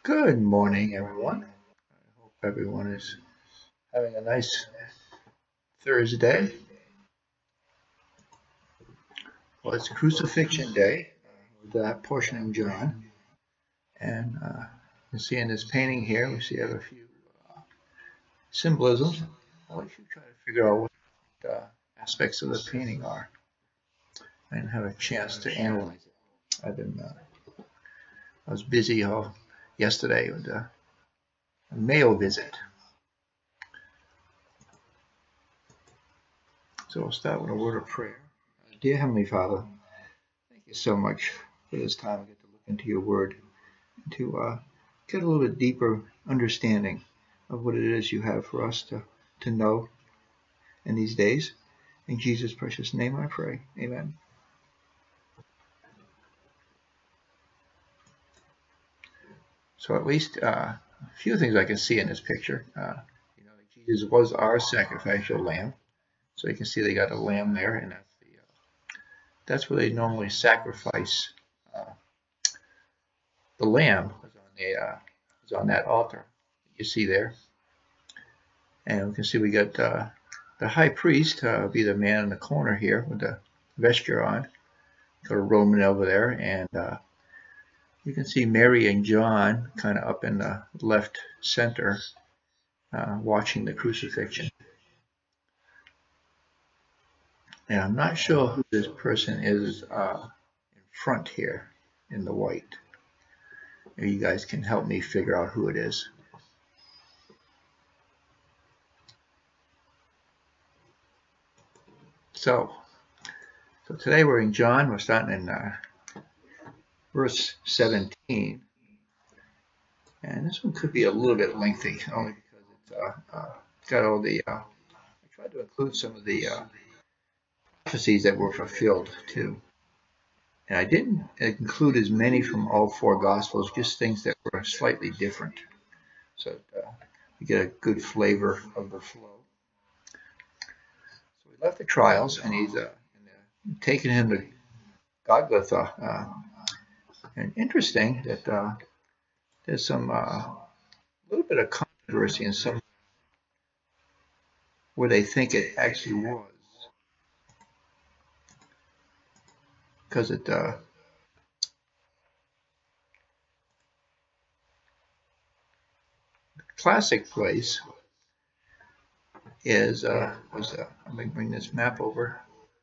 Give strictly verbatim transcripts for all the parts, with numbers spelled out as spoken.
Good morning, everyone. I hope everyone is having a nice Thursday. Well, it's Crucifixion Day, uh, with that portion in John. And uh, you see in this painting here, we see a few uh, symbolisms. I should try to figure out what uh, aspects of the painting are. I didn't have a chance to analyze it. I've been, uh, I was busy all yesterday with uh, a Mayo visit. So I'll start with a word of prayer. Dear Heavenly Father, thank you so much for this time I get to look into your word, to uh, get a little bit deeper understanding of what it is you have for us to, to know in these days. In Jesus' precious name I pray. Amen. So at least uh, a few things I can see in this picture. Uh, you know, Jesus was our sacrificial lamb. So you can see they got a lamb there, and that's the uh, that's where they normally sacrifice uh, the lamb was on the uh, was on that altar you see there. And we can see we got uh, the high priest, uh, be the man in the corner here with the vesture on, got a Roman over there, and uh, you can see Mary and John kind of up in the left center, uh, watching the crucifixion. And I'm not sure who this person is uh, in front here in the white. Maybe you guys can help me figure out who it is. So, so today we're in John. We're starting in uh, verse seventeen. And this one could be a little bit lengthy, only because it's uh, uh, got all the. Uh, I tried to include some of the uh, prophecies that were fulfilled too, and I didn't include as many from all four Gospels, just things that were slightly different, so uh, you get a good flavor of the flow. So we left the trials, and he's uh, taking him to Golgotha, uh, and interesting that uh, there's some a uh, little bit of controversy in some where they think it actually was. Because it uh, classic place is uh, was uh, let me bring this map over.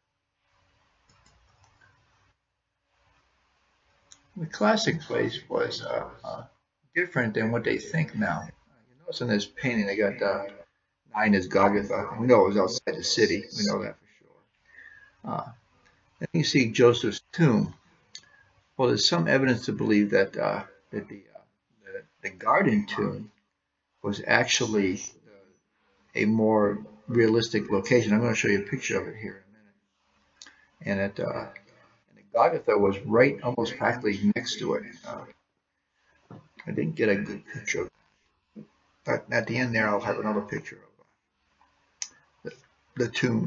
The classic place was uh, uh, different than what they think now. You notice in this painting they got uh, nine is Golgotha. We know it was outside the city. We know that for sure. Uh, then you see Joseph's tomb. Well, there's some evidence to believe that uh, that the, uh, the the garden tomb was actually a more realistic location. I'm going to show you a picture of it here in a minute. And it, uh, and the Golgotha was right, almost practically next to it. Uh, I didn't get a good picture of it, but at the end there, I'll have another picture of uh, the, the tomb.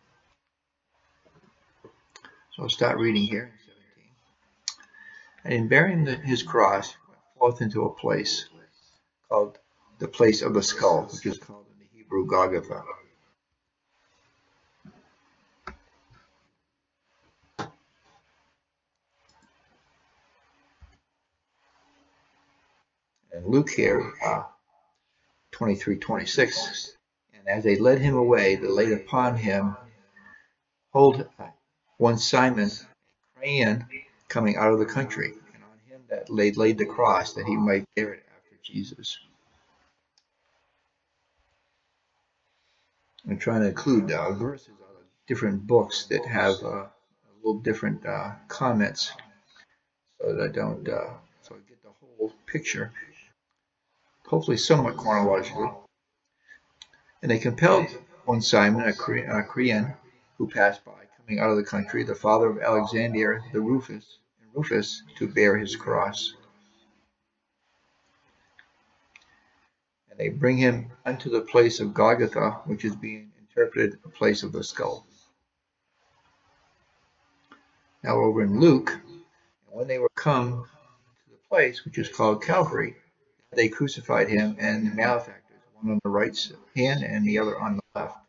So I'll start reading here. And in bearing the, his cross, went forth into a place called the place of the skull, which is called in the Hebrew Golgotha. And Luke here, uh, twenty-three twenty-six. And as they led him away, they laid upon him, hold one Simon, a Cyrene, coming out of the country, and on him that laid laid the cross, that he might bear it after Jesus. I'm trying to include uh, verses out of different books that have uh, a little different uh, comments, so that I don't, uh, so I get the whole picture, hopefully somewhat chronologically. And they compelled one Simon, a Cyrene, who passed by, coming out of the country, the father of Alexander the Rufus, and Rufus, to bear his cross. And they bring him unto the place of Golgotha, which is being interpreted the place of the skull. Now over in Luke, and when they were come to the place which is called Calvary, They crucified him and the malefactors, one on the right hand and the other on the left.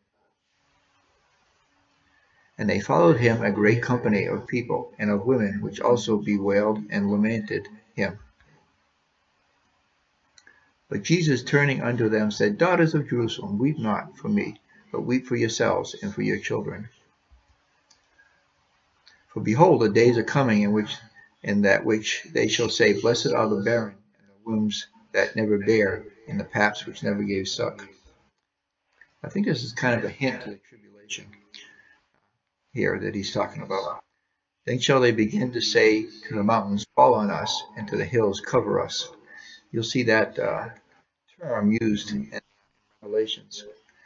And they followed him a great company of people and of women, which also bewailed and lamented him. But Jesus, turning unto them, said, Daughters of Jerusalem, weep not for me, but weep for yourselves and for your children. For behold, the days are coming in which, in that which they shall say, Blessed are the barren, and the wombs that never bare, and the paps which never gave suck. I think this is kind of a hint to the tribulation here that he's talking about. Then shall they begin to say to the mountains, Fall on us, and to the hills, cover us. You'll see that uh, term used in Revelations.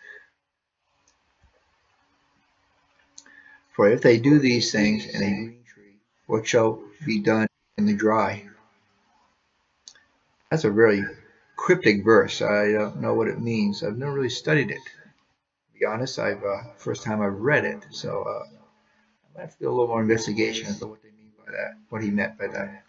For if they do these things in a green tree, what shall be done in the dry? That's a very cryptic verse. I don't know what it means. I've never really studied it. To be honest, I've uh, first time I've read it, so uh, I have to do a little more investigation as to what they mean by that, what he meant by that.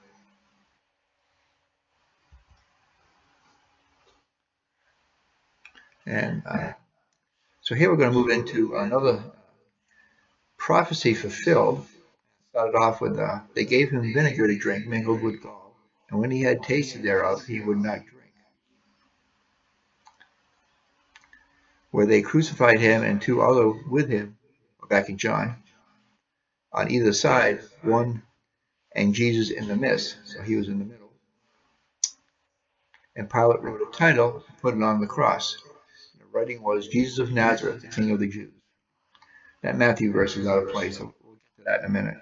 And uh, so here we're going to move into another prophecy fulfilled. Started off with, uh, they gave him vinegar to drink mingled with gall, and when he had tasted thereof, he would not drink. Where they crucified him and two other with him, back in John, on either side, one and Jesus in the midst, so he was in the middle. And Pilate wrote a title and put it on the cross. And the writing was, Jesus of Nazareth, the King of the Jews. That Matthew verse is out of place, so we'll get to that in a minute.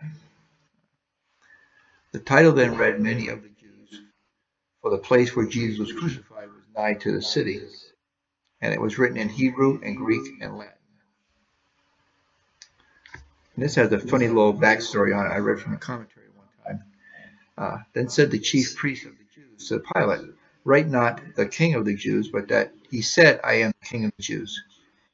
The title then read, Many of the Jews, for the place where Jesus was crucified was nigh to the city, and it was written in Hebrew and Greek and Latin. And this has a funny little backstory on it I read from a commentary one time. Uh, then said the chief priest of the Jews to Pilate, Write not the King of the Jews, but that he said, I am the King of the Jews.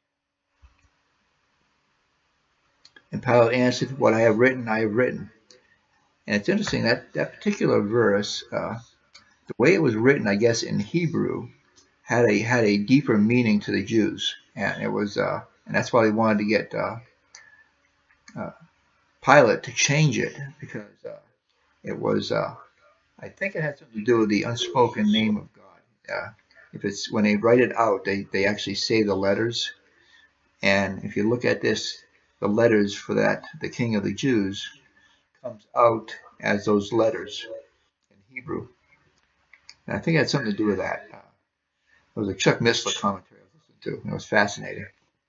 And Pilate answered, What I have written, I have written. And it's interesting that that particular verse, uh, the way it was written, I guess in Hebrew, had a had a deeper meaning to the Jews, and it was, uh, and that's why they wanted to get uh, uh, Pilate to change it, because uh, it was, uh, I think it had something to do with the unspoken name of God. Uh, if it's when they write it out, they they actually say the letters, and if you look at this, the letters for that, the King of the Jews, comes out as those letters in Hebrew. And I think it had something to do with that. Uh, it was a Chuck Missler commentary I was listening to. It was fascinating.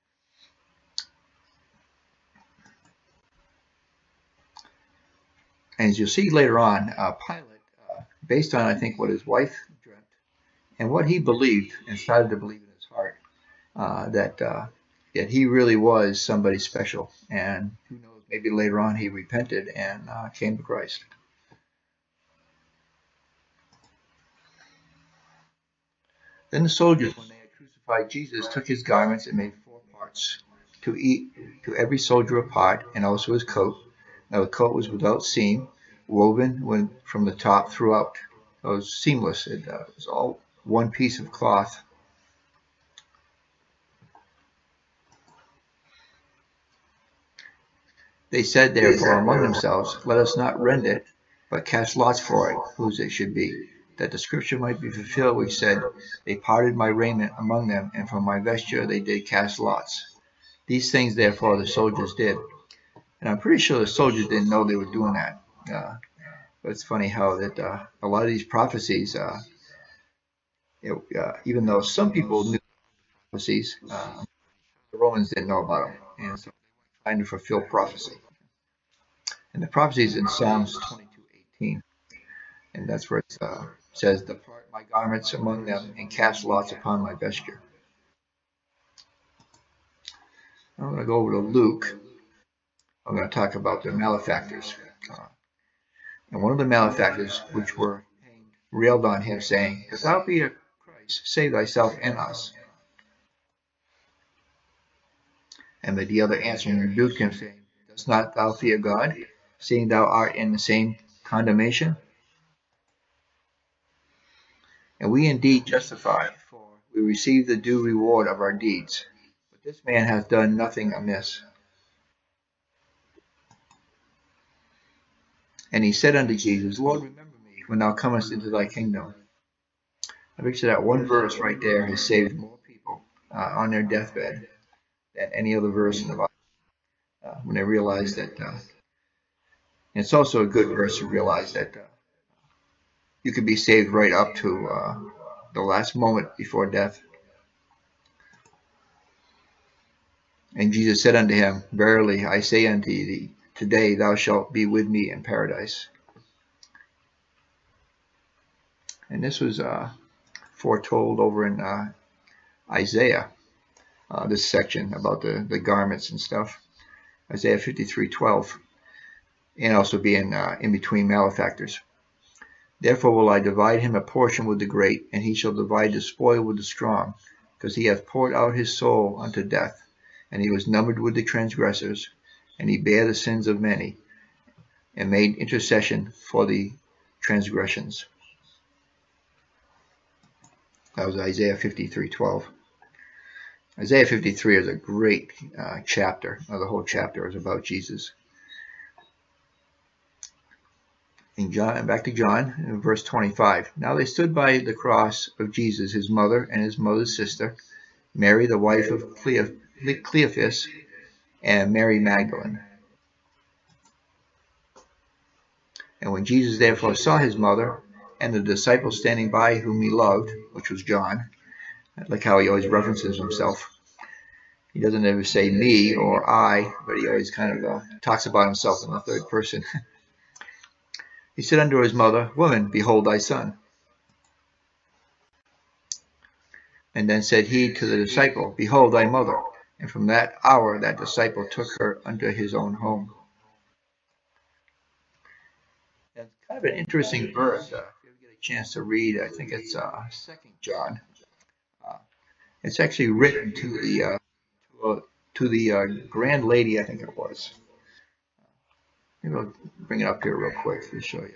And as you'll see later on, uh, Pilate, uh, based on, I think, what his wife dreamt and what he believed and started to believe in his heart, uh, that, uh, that he really was somebody special. And who knows, maybe later on he repented and uh, came to Christ. Then the soldiers, when they had crucified Jesus, took his garments and made four parts, to eat to every soldier a part, and also his coat. Now the coat was without seam, woven from the top throughout. It was seamless. It uh, was all one piece of cloth. They said therefore among themselves, Let us not rend it, but cast lots for it, whose it should be, that the scripture might be fulfilled, which said, They parted my raiment among them, and from my vesture they did cast lots. These things therefore the soldiers did. And I'm pretty sure the soldiers didn't know they were doing that. Uh, but it's funny how that uh, a lot of these prophecies, uh, it, uh, even though some people knew prophecies, uh, the Romans didn't know about them. And so they were trying to fulfill prophecy. And the prophecy is in Psalms twenty-two eighteen. And that's where it uh, says, Depart my garments among them and cast lots upon my vesture. I'm going to go over to Luke. I'm going to talk about the malefactors. Uh, and one of the malefactors, which were hanged, railed on him, saying, If thou be a Christ, save thyself and us. And but the other answering rebuked him, saying, Dost not thou fear God, seeing thou art in the same condemnation? And we indeed justify, for we receive the due reward of our deeds. But this man hath done nothing amiss. And he said unto Jesus, Lord, remember me when thou comest into thy kingdom. I picture that one verse right there has saved more people uh, on their deathbed than any other verse in the Bible. Uh, when they realize that, uh, and it's also a good verse to realize that uh, you can be saved right up to uh, the last moment before death. And Jesus said unto him, Verily I say unto thee, today thou shalt be with me in paradise. And this was uh, foretold over in uh, Isaiah, uh, this section about the, the garments and stuff. Isaiah fifty-three twelve, and also being uh, in between malefactors. Therefore will I divide him a portion with the great, and he shall divide the spoil with the strong, because he hath poured out his soul unto death, and he was numbered with the transgressors, and he bare the sins of many, and made intercession for the transgressions. That was Isaiah fifty-three twelve. Isaiah fifty-three is a great uh, chapter. Well, the whole chapter is about Jesus. In John, back to John, in verse twenty-five. Now they stood by the cross of Jesus, his mother and his mother's sister, Mary, the wife of Cleophas, and Mary Magdalene. And when Jesus therefore saw his mother and the disciple standing by whom he loved, which was John, I like how he always references himself. He doesn't ever say me or I, but he always kind of uh, talks about himself in the third person. He said unto his mother, Woman, behold thy son. And then said he to the disciple, Behold thy mother. And from that hour that disciple took her unto his own home. And it's kind of an interesting verse. Uh, if you ever get a chance to read, I think it's uh, Second John. Uh, it's actually written to the uh, to, uh, to the uh, grand lady, I think it was. Maybe I'll bring it up here real quick to show you.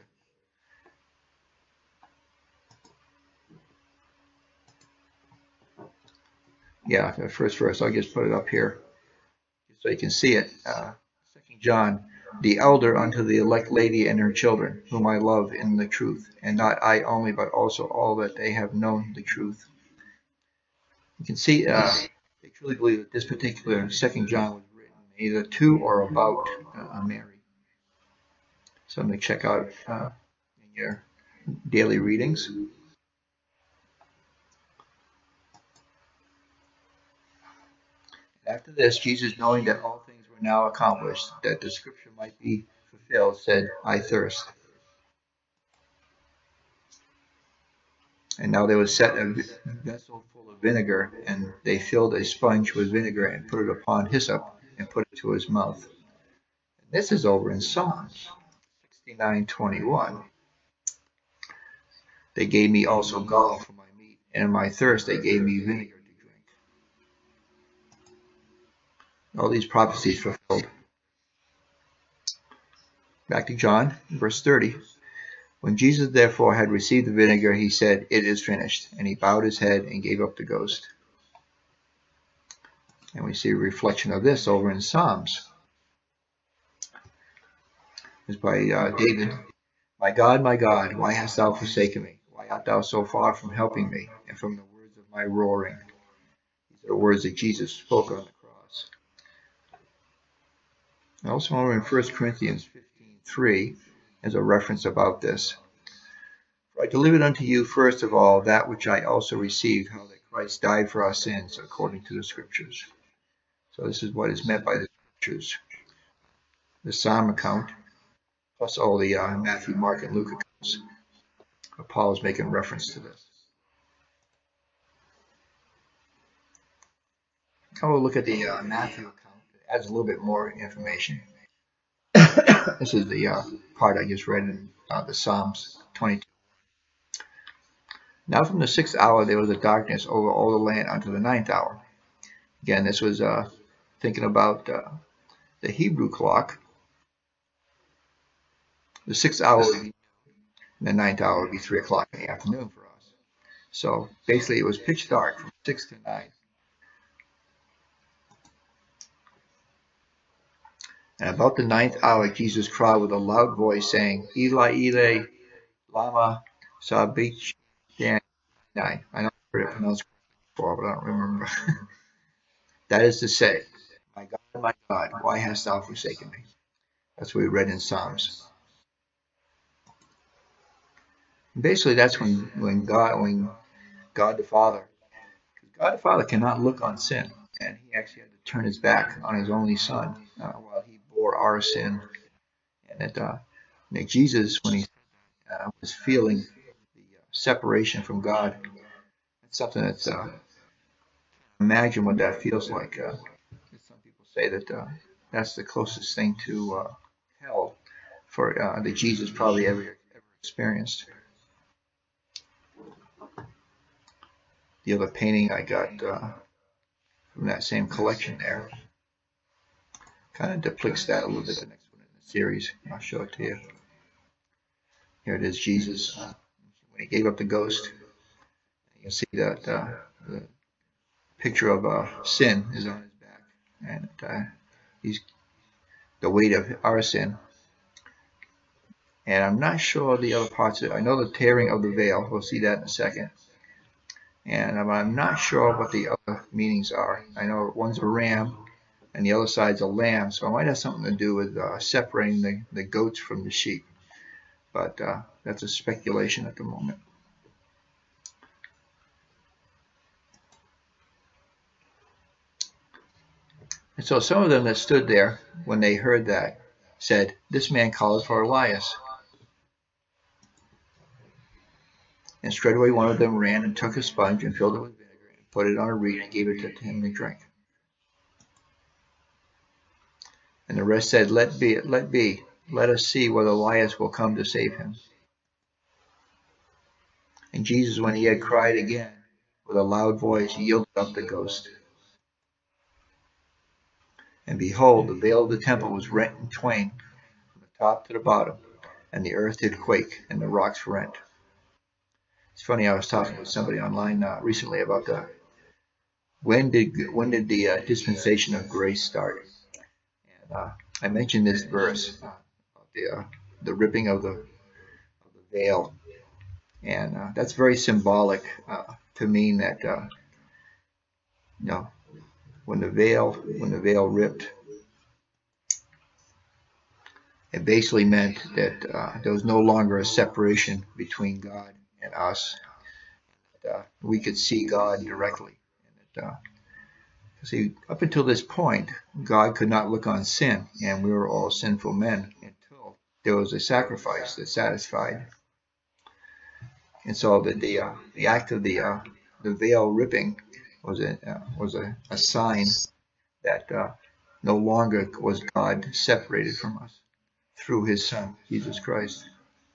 Yeah, the first verse. I'll just put it up here so you can see it. Uh, Second John, the elder unto the elect lady and her children, whom I love in the truth, and not I only, but also all that they have known the truth. You can see uh, they truly believe that this particular Second John was written either to or about uh, Mary. Something to check out uh, in your daily readings. After this, Jesus, knowing that all things were now accomplished, that the scripture might be fulfilled, said, I thirst. And now there was set a vessel full of vinegar, and they filled a sponge with vinegar and put it upon hyssop and put it to his mouth. And this is over in Psalms sixty-nine twenty-one. They gave me also gall for my meat, and in my thirst they gave me vinegar to drink. All these prophecies fulfilled. Back to John, verse thirty. When Jesus therefore had received the vinegar, he said, It is finished. And he bowed his head and gave up the ghost. And we see a reflection of this over in Psalms. It's by uh, David. My God, my God, why hast thou forsaken me? Why art thou so far from helping me and from the words of my roaring? These are the words that Jesus spoke on the cross. And also over in First Corinthians fifteen three, there's a reference about this. For I delivered unto you first of all that which I also received, how that Christ died for our sins according to the Scriptures. So this is what is meant by the Scriptures. The Psalm account, plus all the uh, Matthew, Mark, and Luke accounts. Paul is making reference to this. Now we'll look at the uh, Matthew account. It adds a little bit more information. This is the uh, part I just read in uh, the Psalms twenty-two. Now from the sixth hour there was a darkness over all the land unto the ninth hour. Again, this was uh, thinking about uh, the Hebrew clock. The sixth hour would be, and the ninth hour would be three o'clock in the afternoon for us. So basically, it was pitch dark from six to nine. And about the ninth hour, Jesus cried with a loud voice, saying, Eli, Eli, lama sabachthani. I know I've heard it pronounced before, but I don't remember. That is to say, my God, my God, why hast thou forsaken me? That's what we read in Psalms. And basically, that's when, when God, when God the Father, God the Father cannot look on sin, and he actually had to turn his back on his only Son uh, while he bore our sin. And that, uh, that Jesus, when he uh, was feeling the uh, separation from God, it's something that's uh, imagine what that feels like. Uh, some people say that uh, that's the closest thing to uh, hell for uh, that Jesus probably ever ever experienced. The other painting I got uh, from that same collection there kind of depicts that a little bit. The next one in the series, I'll show it to you. Here it is, Jesus uh, when he gave up the ghost. You can see that uh, the picture of uh, sin is on his back, and uh, he's the weight of our sin. And I'm not sure the other parts of it. I know the tearing of the veil. We'll see that in a second. And I'm, I'm not sure what the other meanings are. I know one's a ram and the other side's a lamb. So it might have something to do with uh, separating the, the goats from the sheep. But uh, that's a speculation at the moment. And so some of them that stood there when they heard that said, this man called for Elias. And straightway one of them ran and took a sponge and filled it with vinegar and put it on a reed and gave it to him to drink. And the rest said, Let be, let be, let us see whether Elias will come to save him. And Jesus, when he had cried again with a loud voice, yielded up the ghost. And behold, the veil of the temple was rent in twain from the top to the bottom, and the earth did quake, and the rocks rent. It's funny, I was talking with somebody online uh, recently about the when did when did the uh, dispensation of grace start? And uh, I mentioned this verse uh, about the uh, the ripping of the of the veil, and uh, that's very symbolic uh, to mean that uh, you know when the veil when the veil ripped, it basically meant that uh, there was no longer a separation between God and us. That, uh, we could see God directly. And that, uh, see, up until this point, God could not look on sin, and we were all sinful men until there was a sacrifice that satisfied. And so the the, uh, the act of the uh, the veil ripping was a uh, was a, a sign that uh, no longer was God separated from us through his Son, Jesus Christ.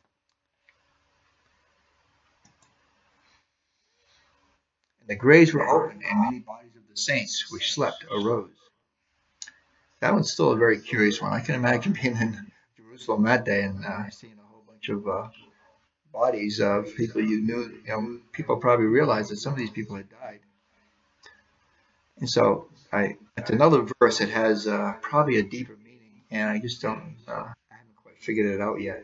And the graves were opened, and many bodies of the saints which slept arose. That one's still a very curious one. I can imagine being in Jerusalem that day and uh, seeing a whole bunch of uh, bodies of people you knew. You know, people probably realized that some of these people had died. And so I, it's another verse that has uh, probably a deeper meaning, and I just don't, uh, I haven't quite figured it out yet.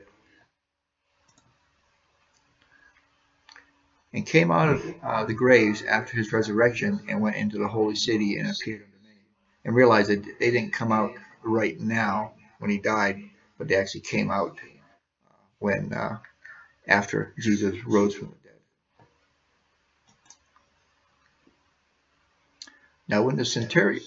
And came out of uh, the graves after his resurrection and went into the holy city and appeared unto many. And realized that they didn't come out right now when he died, but they actually came out uh, when uh, after Jesus rose from the dead. Now when the centurion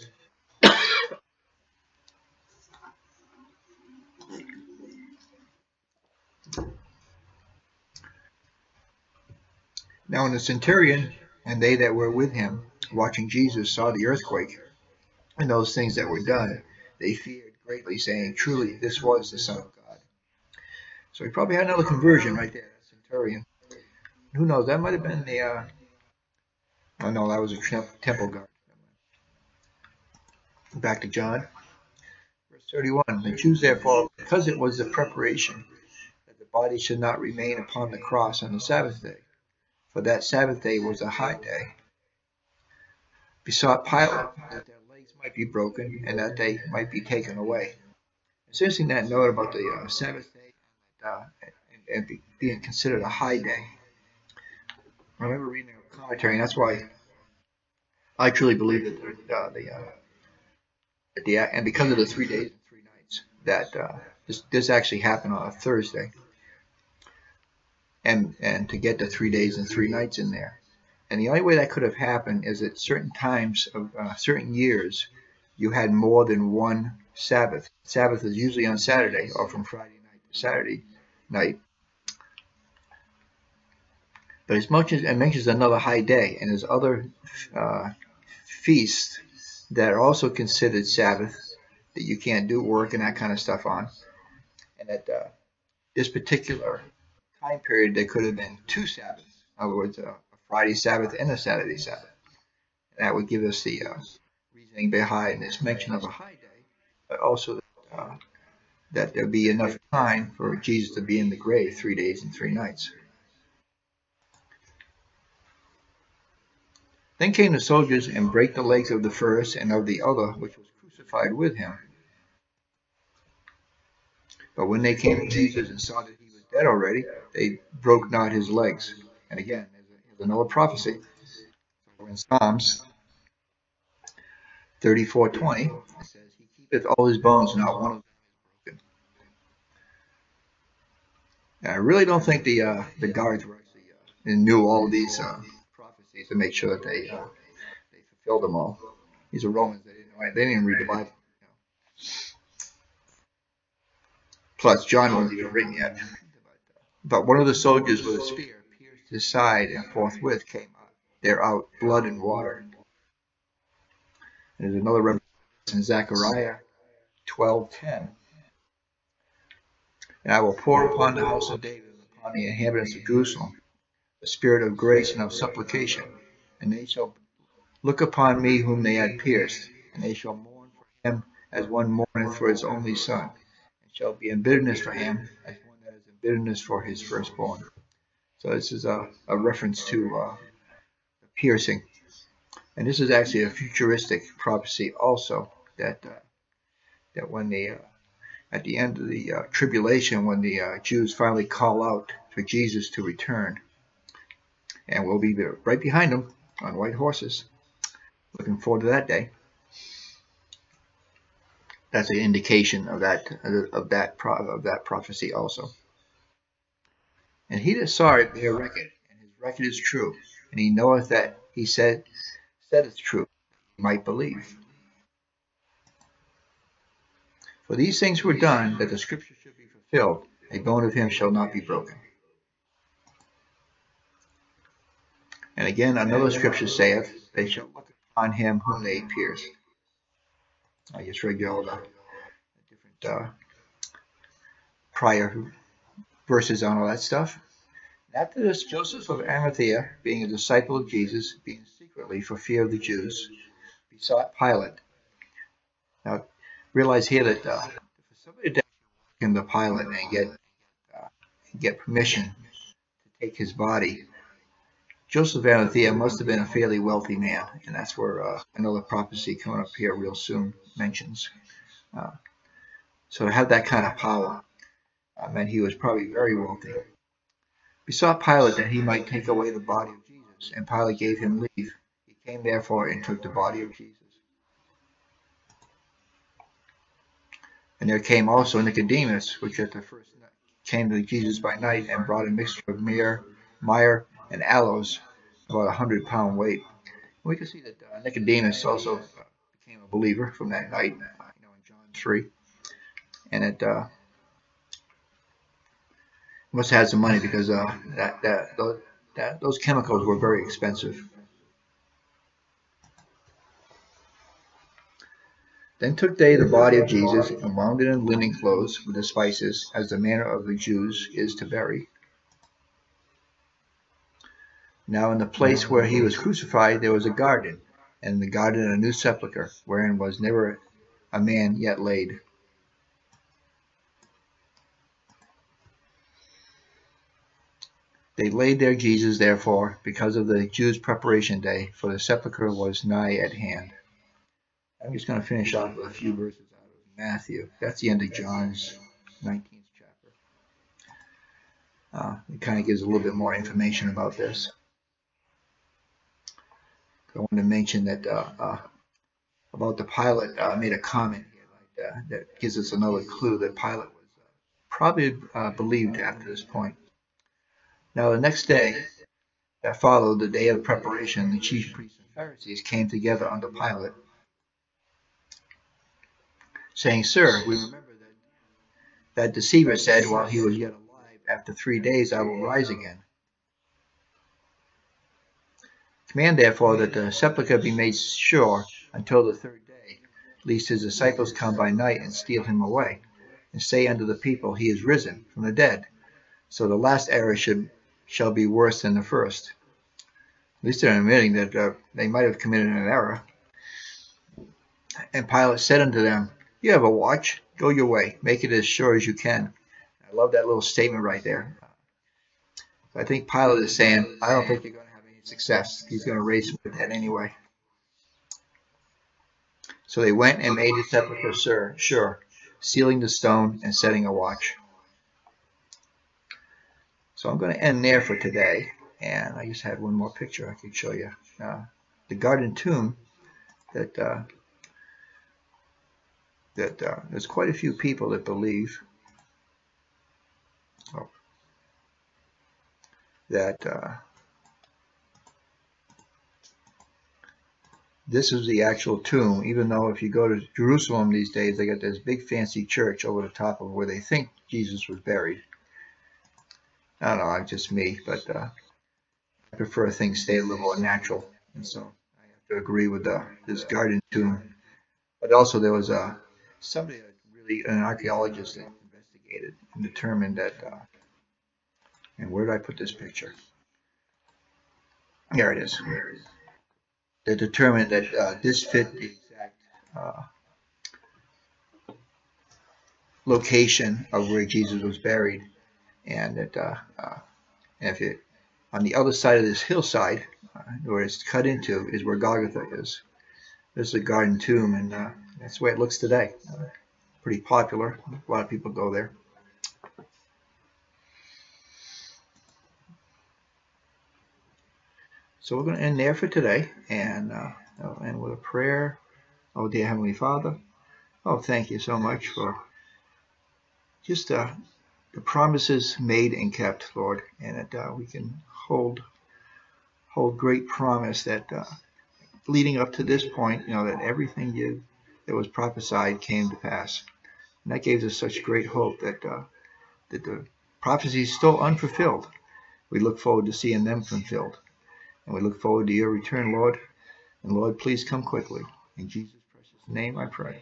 Now when the centurion and they that were with him, watching Jesus, saw the earthquake and those things that were done, they feared greatly, saying, Truly, this was the Son of God. So he probably had another conversion right there, that centurion. Who knows? That might have been the, uh, oh no, that was a temple guard. Back to John, verse thirty-one. The Jews therefore, because it was the preparation that the body should not remain upon the cross on the Sabbath day, for that Sabbath day was a high day, besought Pilate that their legs might be broken and that they might be taken away. It's interesting that note about the uh, Sabbath day uh, and, and be, being considered a high day. I remember reading a commentary, and that's why I truly believe that the, uh, the, uh, the and because of the three days and three nights that uh, this this actually happened on a Thursday, and and to get the three days and three nights in there. And the only way that could have happened is at certain times of uh, certain years, you had more than one Sabbath. Sabbath is usually on Saturday or from Friday night to Saturday night. But as much as it mentions another high day, and there's other uh, feasts that are also considered Sabbath that you can't do work and that kind of stuff on. And at uh, this particular time period, there could have been two Sabbaths. In other words, a Friday Sabbath and a Saturday Sabbath. And that would give us the uh, reasoning behind this mention of a high day, but also uh, that there be enough time for Jesus to be in the grave three days and three nights. Then came the soldiers and brake the legs of the first and of the other which was crucified with him. But when they came to Jesus and saw that he was dead already, they broke not his legs. And again, there's another prophecy. In Psalms thirty-four twenty, it says, he keepeth all his bones, not one of them is broken. And I really don't think the uh, the guards were actually uh, knew all of these uh, prophecies to make sure that they uh, they fulfilled them all. These are Romans; they didn't know, they didn't even read the Bible. You know. Plus, John wasn't even written yet. But one of the soldiers with a spear pierced his side, and forthwith came out there out blood and water. And there's another reference in Zechariah twelve ten. And I will pour upon the house of David and upon the inhabitants of Jerusalem the spirit of grace and of supplication, and they shall look upon me whom they had pierced, and they shall mourn for him as one mourneth for his only son, and shall be in bitterness for him as one that is in bitterness for his firstborn. So this is a, a reference to uh, the piercing. And this is actually a futuristic prophecy also, that uh, that when the uh, at the end of the uh, tribulation, when the uh, Jews finally call out for Jesus to return, and we'll be right behind them on white horses. Looking forward to that day. That's an indication of that of that of that prophecy also. And he that saw it bear record, and his record is true, and he knoweth that he said said it's true, he might believe. For these things were done, that the scripture should be fulfilled, a bone of him shall not be broken. And again another scripture saith, they shall look upon him whom they pierced. I just read you all the different uh, prior verses on all that stuff. After this, Joseph of Arimathea, being a disciple of Jesus, being secretly for fear of the Jews, besought Pilate. Now, realize here that uh, for somebody to walk into Pilate and get uh, get permission to take his body, Joseph of Arimathea must have been a fairly wealthy man, and that's where uh, another prophecy coming up here real soon mentions. Uh, so to have that kind of power uh, meant he was probably very wealthy. Besought Pilate that he might take away the body of Jesus, and Pilate gave him leave. He came therefore and took the body of Jesus. And there came also Nicodemus, which at the first came to Jesus by night, and brought a mixture of myrrh, myrrh and aloes, about a hundred pound weight. We can see that uh, Nicodemus also uh, became a believer from that night, uh, you know, in John three, and it uh, must have had some money because uh, that that those, that those chemicals were very expensive. Then took they the body of Jesus, and wound it in linen clothes with the spices, as the manner of the Jews is to bury. Now in the place where he was crucified there was a garden, and in the garden a new sepulchre, wherein was never a man yet laid. They laid there Jesus, therefore, because of the Jews' preparation day, for the sepulchre was nigh at hand. I'm just going to finish off with a few verses out of Matthew. That's the end of John's nineteenth chapter. Uh, it kind of gives a little bit more information about this. I want to mention that uh, uh, about the Pilate uh, made a comment here like, uh, that gives us another clue that Pilate was uh, probably uh, believed after this point. Now the next day that followed, the day of preparation, the chief priests and Pharisees came together unto Pilate, saying, Sir, we remember that that deceiver said while he was yet alive, After three days I will rise again. Command therefore that the sepulchre be made sure until the third day, lest his disciples come by night and steal him away, and say unto the people, He is risen from the dead. So the last error should shall be worse than the first. At least they're admitting that uh, they might have committed an error. And Pilate said unto them, You have a watch, go your way, make it as sure as you can. I love that little statement right there. I think Pilate is saying, I don't think you're going to have any success. He's going to raise from the dead anyway. So they went and made the sepulchre sure, sure, sealing the stone and setting a watch. So I'm going to end there for today. And I just had one more picture I could show you. Uh, the garden tomb that uh, that uh, there's quite a few people that believe oh, that uh, this is the actual tomb, even though if you go to Jerusalem these days, they got this big fancy church over the top of where they think Jesus was buried. I don't know, it's just me, but uh, I prefer things stay a little more natural, and so I have to agree with uh, this garden tomb. But also there was uh, somebody, really an archaeologist, that investigated and determined that, uh, and where did I put this picture? Here it is. They determined that uh, this fit the exact uh, location of where Jesus was buried, and that uh, uh, if it on the other side of this hillside, uh, where it's cut into, is where Golgotha is. This is a garden tomb, and uh, that's the way it looks today. Uh, pretty popular. A lot of people go there. So we're going to end there for today, and uh, I'll end with a prayer. Oh, dear Heavenly Father, oh, thank you so much for just uh, the promises made and kept, Lord, and that uh, we can hold hold great promise that uh, leading up to this point, you know, that everything you that was prophesied came to pass, and that gave us such great hope that uh, that the prophecy is still unfulfilled. We look forward to seeing them fulfilled, and we look forward to your return, Lord. And Lord, please come quickly. In Jesus' precious name, I pray.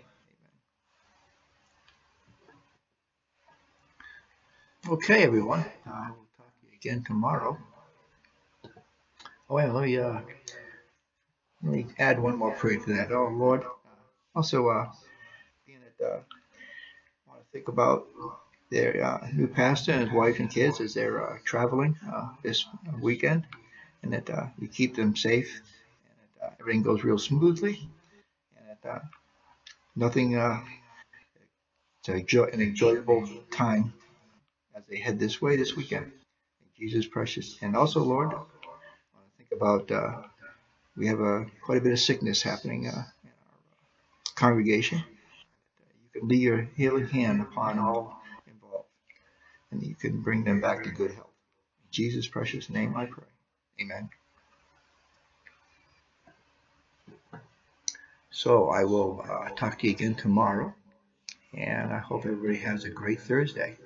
Okay, everyone. I will talk to you again tomorrow. Oh, yeah, let me, uh, let me add one more prayer to that. Oh, Lord. Uh, also, uh, being that uh, I want to think about their uh, new pastor and his wife and kids as they're uh, traveling uh, this weekend, and that uh, you keep them safe, and that uh, everything goes real smoothly, and that uh, nothing, uh, it's a joy, an enjoyable time as they head this way this weekend. In Jesus precious. And also, Lord, I want to think about uh, we have a quite a bit of sickness happening uh, in our congregation. You can lay your healing hand upon all involved, and you can bring them back to good health. In Jesus' precious name I pray. Amen. So I will uh, talk to you again tomorrow, and I hope everybody has a great Thursday.